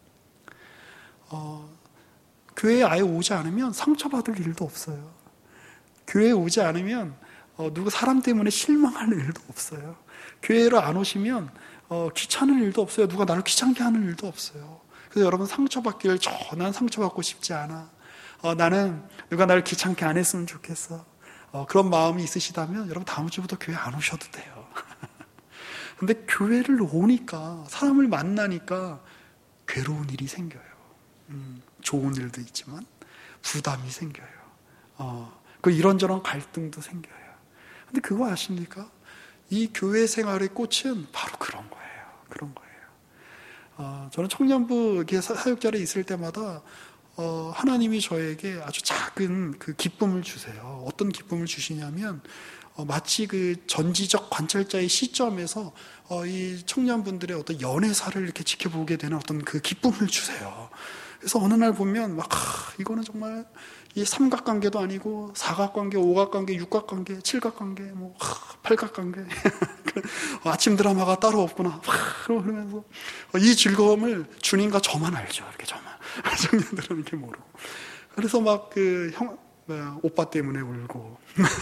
어, 교회에 아예 오지 않으면 상처받을 일도 없어요. 교회에 오지 않으면 어, 누구 사람 때문에 실망할 일도 없어요. 교회로 안 오시면 어, 귀찮은 일도 없어요. 누가 나를 귀찮게 하는 일도 없어요. 그래서 여러분, 상처받기를 저, 난 상처받고 싶지 않아. 어, 나는 누가 나를 귀찮게 안 했으면 좋겠어. 어, 그런 마음이 있으시다면 여러분, 다음 주부터 교회 안 오셔도 돼요. 근데 교회를 오니까, 사람을 만나니까 괴로운 일이 생겨요. 음, 좋은 일도 있지만 부담이 생겨요. 어, 그 이런저런 갈등도 생겨요. 근데 그거 아십니까? 이 교회 생활의 꽃은 바로 그런 거예요. 그런 거예요. 어, 저는 청년부 사역자로 있을 때마다 어, 하나님이 저에게 아주 작은 그 기쁨을 주세요. 어떤 기쁨을 주시냐면 어, 마치 그 전지적 관찰자의 시점에서 어, 이 청년분들의 어떤 연애사를 이렇게 지켜보게 되는 어떤 그 기쁨을 주세요. 그래서 어느 날 보면 막 아, 이거는 정말 이 삼각관계도 아니고 사각관계, 오각관계, 육각관계, 칠각관계, 뭐 아, 팔각관계 아침 드라마가 따로 없구나 그러면서 이 즐거움을 주님과 저만 알죠. 이렇게 저만 청년들은 이렇게 모르고. 그래서 막 그 형 뭐야, 오빠 때문에 울고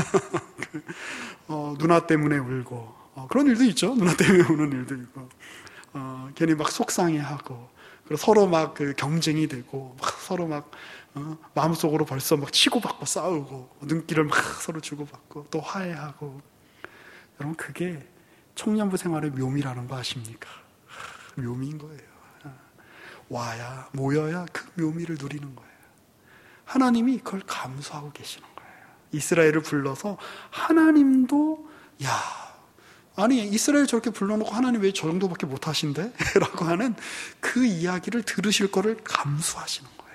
어, 누나 때문에 울고 어, 그런 일도 있죠. 누나 때문에 우는 일도 있고 어, 괜히 막 속상해하고 그리고 서로 막 그 경쟁이 되고 막 서로 막 어, 마음속으로 벌써 막 치고받고 싸우고 눈길을 막 서로 주고받고 또 화해하고. 여러분, 그게 청년부 생활의 묘미라는 거 아십니까? 묘미인 거예요. 와야 모여야 그 묘미를 누리는 거예요. 하나님이 그걸 감수하고 계시는 거예요. 이스라엘을 불러서 하나님도 야 아니 이스라엘 저렇게 불러놓고 하나님 왜 저 정도밖에 못하신대? 라고 하는 그 이야기를 들으실 거를 감수하시는 거예요.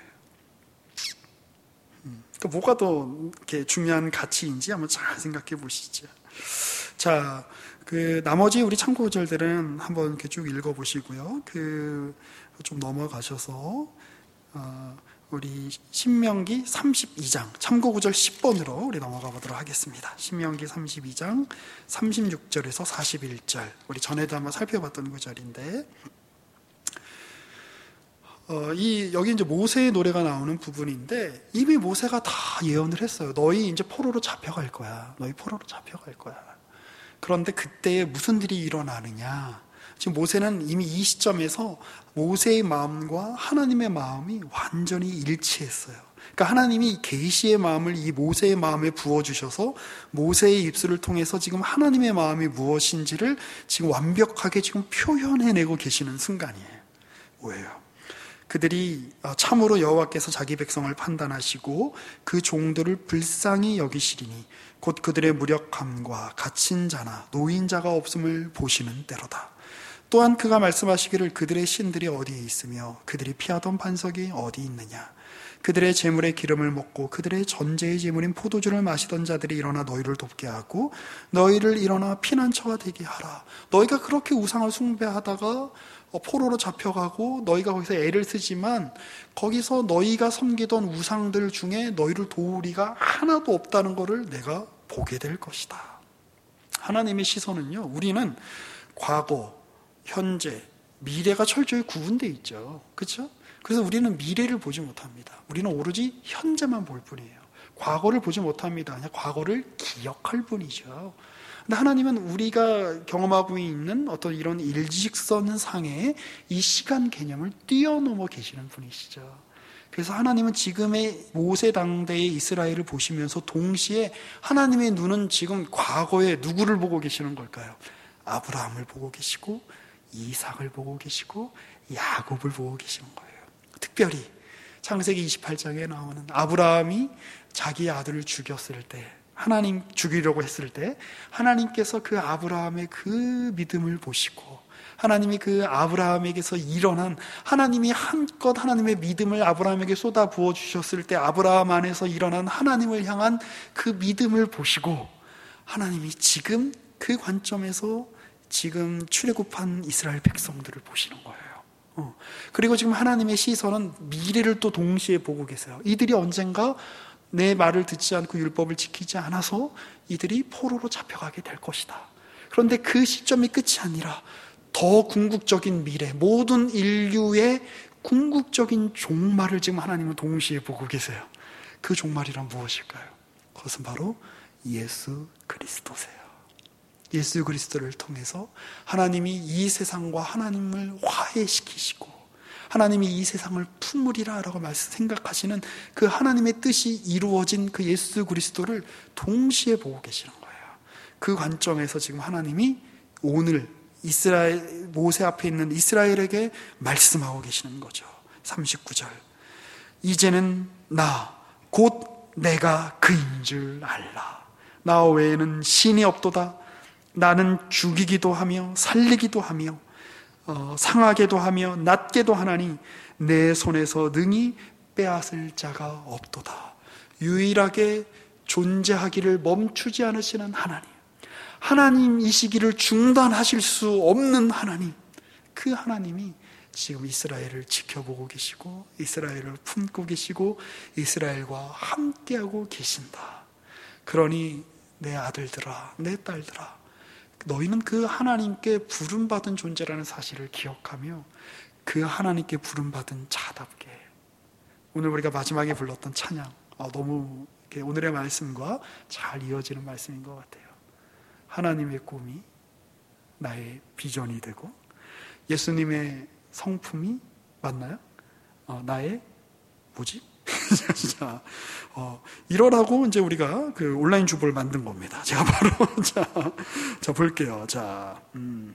음, 그러니까 뭐가 더 이렇게 중요한 가치인지 한번 잘 생각해 보시죠. 자, 그 나머지 우리 참고 구절들은 한번 이렇게 쭉 읽어보시고요. 그 좀 넘어가셔서 어, 우리 신명기 삼십이 장 참고 구절 십 번으로 우리 넘어가 보도록 하겠습니다. 신명기 삼십이 장 삼십육 절에서 사십일 절, 우리 전에도 한번 살펴봤던 구절인데, 어, 이 여기 이제 모세의 노래가 나오는 부분인데, 이미 모세가 다 예언을 했어요. 너희 이제 포로로 잡혀갈 거야. 너희 포로로 잡혀갈 거야. 그런데 그때 무슨 일이 일어나느냐? 지금 모세는 이미 이 시점에서 모세의 마음과 하나님의 마음이 완전히 일치했어요. 그러니까 하나님이 계시의 마음을 이 모세의 마음에 부어주셔서 모세의 입술을 통해서 지금 하나님의 마음이 무엇인지를 지금 완벽하게 지금 표현해내고 계시는 순간이에요. 뭐예요? 그들이 참으로 여호와께서 자기 백성을 판단하시고 그 종들을 불쌍히 여기시리니 곧 그들의 무력함과 갇힌 자나 노인자가 없음을 보시는 때로다. 또한 그가 말씀하시기를 그들의 신들이 어디에 있으며 그들이 피하던 반석이 어디 있느냐. 그들의 재물의 기름을 먹고 그들의 전제의 재물인 포도주를 마시던 자들이 일어나 너희를 돕게 하고 너희를 일어나 피난처가 되게 하라. 너희가 그렇게 우상을 숭배하다가 포로로 잡혀가고 너희가 거기서 애를 쓰지만 거기서 너희가 섬기던 우상들 중에 너희를 도우리가 하나도 없다는 것을 내가 보게 될 것이다. 하나님의 시선은요, 우리는 과거, 현재, 미래가 철저히 구분되어 있죠. 그렇죠? 그래서 우리는 미래를 보지 못합니다. 우리는 오로지 현재만 볼 뿐이에요. 과거를 보지 못합니다. 그냥 과거를 기억할 뿐이죠. 근데 하나님은 우리가 경험하고 있는 어떤 이런 일직선 상의 이 시간 개념을 뛰어넘어 계시는 분이시죠. 그래서 하나님은 지금의 모세 당대의 이스라엘을 보시면서 동시에 하나님의 눈은 지금 과거에 누구를 보고 계시는 걸까요? 아브라함을 보고 계시고 이삭을 보고 계시고 야곱을 보고 계시는 거예요. 특별히 창세기 이십팔 장에 나오는 아브라함이 자기 아들을 죽였을 때, 하나님 죽이려고 했을 때 하나님께서 그 아브라함의 그 믿음을 보시고 하나님이 그 아브라함에게서 일어난, 하나님이 한껏 하나님의 믿음을 아브라함에게 쏟아 부어 주셨을 때 아브라함 안에서 일어난 하나님을 향한 그 믿음을 보시고 하나님이 지금 그 관점에서 지금 출애굽한 이스라엘 백성들을 보시는 거예요. 어. 그리고 지금 하나님의 시선은 미래를 또 동시에 보고 계세요. 이들이 언젠가 내 말을 듣지 않고 율법을 지키지 않아서 이들이 포로로 잡혀가게 될 것이다. 그런데 그 시점이 끝이 아니라 더 궁극적인 미래, 모든 인류의 궁극적인 종말을 지금 하나님은 동시에 보고 계세요. 그 종말이란 무엇일까요? 그것은 바로 예수 그리스도세요. 예수 그리스도를 통해서 하나님이 이 세상과 하나님을 화해시키시고 하나님이 이 세상을 품으리라 라고 말씀 생각하시는 그 하나님의 뜻이 이루어진 그 예수 그리스도를 동시에 보고 계시는 거예요. 그 관점에서 지금 하나님이 오늘 이스라엘, 모세 앞에 있는 이스라엘에게 말씀하고 계시는 거죠. 삼십구 절. 이제는 나, 곧 내가 그인 줄 알라. 나 외에는 신이 없도다. 나는 죽이기도 하며 살리기도 하며 어, 상하게도 하며 낫게도 하나니 내 손에서 능히 빼앗을 자가 없도다. 유일하게 존재하기를 멈추지 않으시는 하나님, 하나님이시기를 중단하실 수 없는 하나님, 그 하나님이 지금 이스라엘을 지켜보고 계시고 이스라엘을 품고 계시고 이스라엘과 함께하고 계신다. 그러니 내 아들들아, 내 딸들아, 너희는 그 하나님께 부름받은 존재라는 사실을 기억하며 그 하나님께 부름받은 자답게, 오늘 우리가 마지막에 불렀던 찬양, 아, 너무 오늘의 말씀과 잘 이어지는 말씀인 것 같아요. 하나님의 꿈이 나의 비전이 되고 예수님의 성품이 맞나요? 어, 나의 뭐지? 자, 어, 이러라고 이제 우리가 그 온라인 주보를 만든 겁니다. 제가 바로 자, 자 볼게요. 자, 음.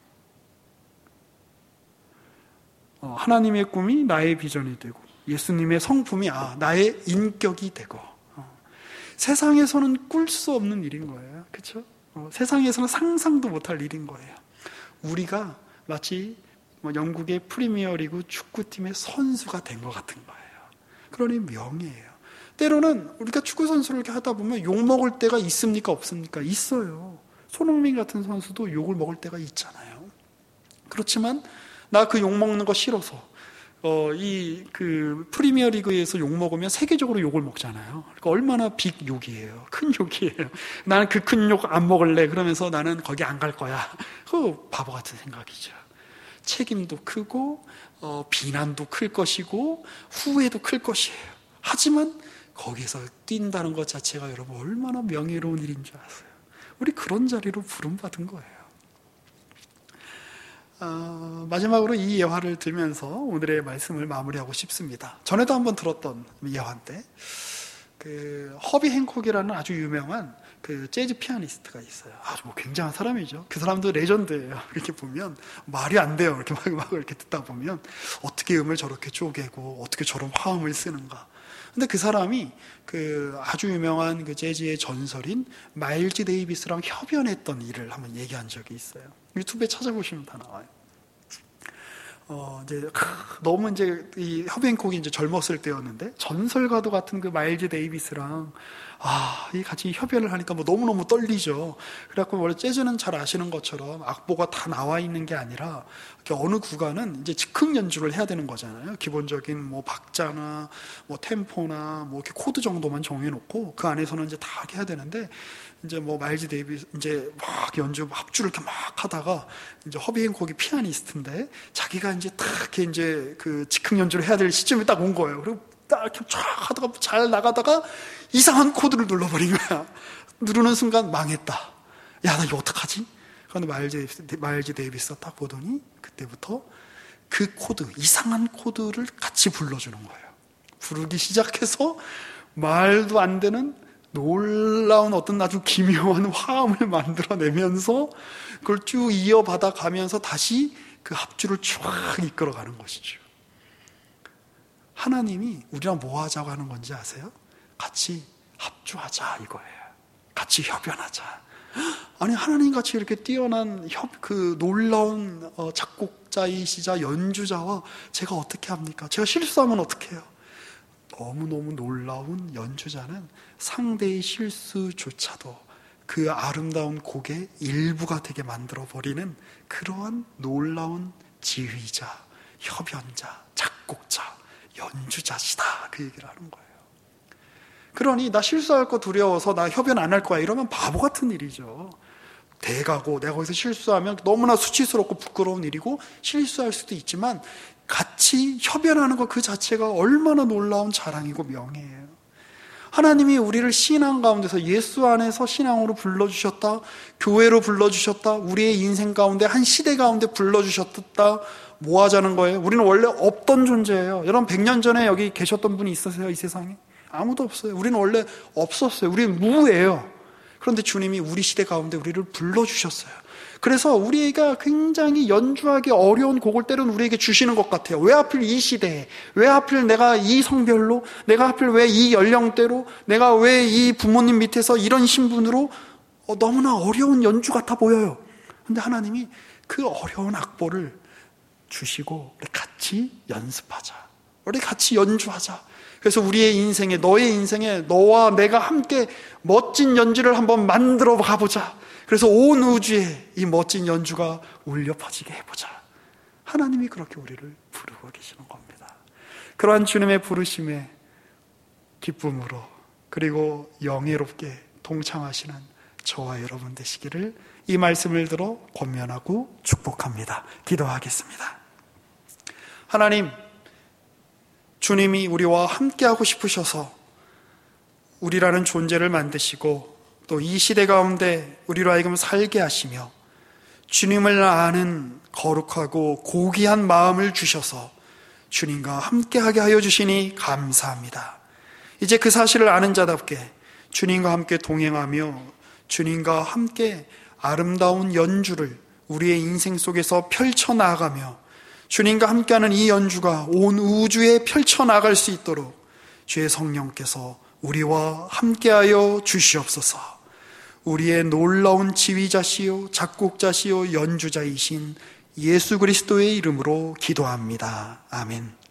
어, 하나님의 꿈이 나의 비전이 되고 예수님의 성품이 아 나의 인격이 되고 어, 세상에서는 꿀 수 없는 일인 거예요. 그렇죠? 어, 세상에서는 상상도 못할 일인 거예요. 우리가 마치 뭐 영국의 프리미어리그 축구팀의 선수가 된 것 같은 거예요. 그러니 명예예요. 때로는 우리가 축구 선수를 이렇게 하다 보면 욕 먹을 때가 있습니까? 없습니까? 있어요. 손흥민 같은 선수도 욕을 먹을 때가 있잖아요. 그렇지만 나 그 욕 먹는 거 싫어서 어, 이 그 프리미어 리그에서 욕 먹으면 세계적으로 욕을 먹잖아요. 그러니까 얼마나 빅 욕이에요. 큰 욕이에요. 나는 그 큰 욕 안 먹을래. 그러면서 나는 거기 안 갈 거야. 그 바보 같은 생각이죠. 책임도 크고 어, 비난도 클 것이고 후회도 클 것이에요. 하지만 거기서 뛴다는 것 자체가 여러분 얼마나 명예로운 일인 줄 아세요? 우리 그런 자리로 부름받은 거예요. 어, 마지막으로 이 예화를 들면서 오늘의 말씀을 마무리하고 싶습니다. 전에도 한번 들었던 예화인데 그 허비 행콕이라는 아주 유명한 그 재즈 피아니스트가 있어요. 아주 뭐 굉장한 사람이죠. 그 사람도 레전드예요. 이렇게 보면 말이 안 돼요. 이렇게 막, 막 이렇게 듣다 보면 어떻게 음을 저렇게 쪼개고 어떻게 저런 화음을 쓰는가. 근데 그 사람이 그 아주 유명한 그 재즈의 전설인 마일즈 데이비스랑 협연했던 일을 한번 얘기한 적이 있어요. 유튜브에 찾아보시면 다 나와요. 어, 이제, 너무 이제, 이 허비 행콕이 이제 젊었을 때였는데, 전설과도 같은 그 마일즈 데이비스랑, 아, 이 같이 협연을 하니까 뭐 너무너무 떨리죠. 그래갖고 원래 재즈는 잘 아시는 것처럼 악보가 다 나와 있는 게 아니라, 이렇게 어느 구간은 이제 즉흥 연주를 해야 되는 거잖아요. 기본적인 뭐 박자나, 뭐 템포나, 뭐 이렇게 코드 정도만 정해놓고, 그 안에서는 이제 다 이렇게 해야 되는데, 이제 뭐 마일즈 데이비스 이제 막 연주 합주를 이렇게 막 하다가 이제 허비 행콕이 피아니스트인데 자기가 이제 딱 이렇게 이제 그 즉흥 연주를 해야 될 시점이 딱 온 거예요. 그리고 딱 이렇게 쫙 하다가 잘 나가다가 이상한 코드를 눌러버린 거야. 누르는 순간 망했다. 야, 나 이거 어떡하지? 그런데 마일즈, 마일즈 데이비스가 딱 보더니 그때부터 그 코드, 이상한 코드를 같이 불러주는 거예요. 부르기 시작해서 말도 안 되는 놀라운 어떤 아주 기묘한 화음을 만들어내면서 그걸 쭉 이어받아 가면서 다시 그 합주를 쭉 이끌어가는 것이죠. 하나님이 우리랑 뭐 하자고 하는 건지 아세요? 같이 합주하자 이거예요. 같이 협연하자. 아니 하나님 같이 이렇게 뛰어난 협, 그 놀라운 작곡자이시자 연주자와 제가 어떻게 합니까? 제가 실수하면 어떻게 해요? 너무너무 놀라운 연주자는 상대의 실수조차도 그 아름다운 곡의 일부가 되게 만들어버리는 그러한 놀라운 지휘자, 협연자, 작곡자, 연주자시다. 그 얘기를 하는 거예요. 그러니 나 실수할 거 두려워서 나 협연 안 할 거야 이러면 바보 같은 일이죠. 대가고 내가 거기서 실수하면 너무나 수치스럽고 부끄러운 일이고 실수할 수도 있지만 같이 협연하는 것 그 자체가 얼마나 놀라운 자랑이고 명예예요. 하나님이 우리를 신앙 가운데서 예수 안에서 신앙으로 불러주셨다. 교회로 불러주셨다. 우리의 인생 가운데 한 시대 가운데 불러주셨다. 뭐 하자는 거예요? 우리는 원래 없던 존재예요. 여러분 백 년 전에 여기 계셨던 분이 있으세요? 이 세상에? 아무도 없어요. 우리는 원래 없었어요. 우리는 무예요. 그런데 주님이 우리 시대 가운데 우리를 불러주셨어요. 그래서 우리가 굉장히 연주하기 어려운 곡을 때로는 우리에게 주시는 것 같아요. 왜 하필 이 시대에, 왜 하필 내가 이 성별로, 내가 하필 왜 이 연령대로, 내가 왜 이 부모님 밑에서 이런 신분으로 어, 너무나 어려운 연주 같아 보여요. 근데 하나님이 그 어려운 악보를 주시고 우리 같이 연습하자. 우리 같이 연주하자. 그래서 우리의 인생에, 너의 인생에 너와 내가 함께 멋진 연주를 한번 만들어 가보자. 그래서 온 우주에 이 멋진 연주가 울려 퍼지게 해보자. 하나님이 그렇게 우리를 부르고 계시는 겁니다. 그러한 주님의 부르심에 기쁨으로 그리고 영예롭게 동참하시는 저와 여러분 되시기를 이 말씀을 들어 권면하고 축복합니다. 기도하겠습니다. 하나님, 주님이 우리와 함께하고 싶으셔서 우리라는 존재를 만드시고 또 이 시대 가운데 우리로 하여금 살게 하시며 주님을 아는 거룩하고 고귀한 마음을 주셔서 주님과 함께하게 하여 주시니 감사합니다. 이제 그 사실을 아는 자답게 주님과 함께 동행하며 주님과 함께 아름다운 연주를 우리의 인생 속에서 펼쳐나가며 주님과 함께하는 이 연주가 온 우주에 펼쳐나갈 수 있도록 주의 성령께서 우리와 함께하여 주시옵소서. 우리의 놀라운 지휘자시요 작곡자시요 연주자이신 예수 그리스도의 이름으로 기도합니다. 아멘.